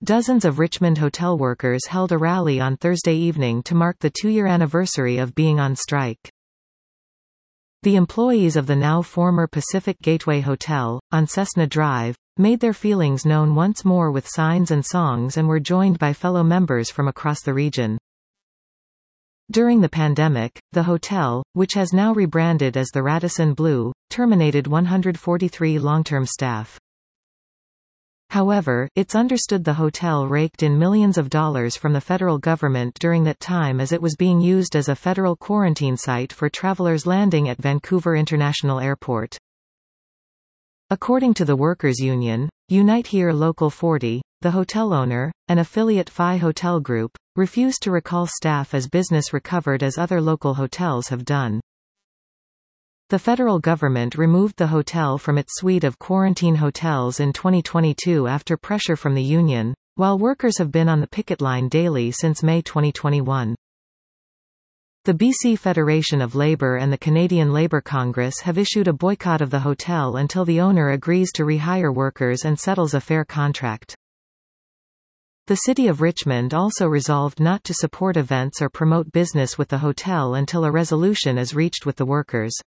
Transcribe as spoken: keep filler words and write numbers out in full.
Dozens of Richmond hotel workers held a rally on Thursday evening to mark the two-year anniversary of being on strike. The employees of the now former Pacific Gateway Hotel, on Cessna Drive, made their feelings known once more with signs and songs and were joined by fellow members from across the region. During the pandemic, the hotel, which has now rebranded as the Radisson Blu, terminated one hundred forty-three long-term staff. However, it's understood the hotel raked in millions of dollars from the federal government during that time as it was being used as a federal quarantine site for travelers landing at Vancouver International Airport. According to the Workers' Union, Unite Here Local forty, the hotel owner, an affiliate F I Hotel Group, refused to recall staff as business recovered as other local hotels have done. The federal government removed the hotel from its suite of quarantine hotels in twenty twenty-two after pressure from the union, while workers have been on the picket line daily since May twenty twenty-one. The B C Federation of Labour and the Canadian Labour Congress have issued a boycott of the hotel until the owner agrees to rehire workers and settles a fair contract. The City of Richmond also resolved not to support events or promote business with the hotel until a resolution is reached with the workers.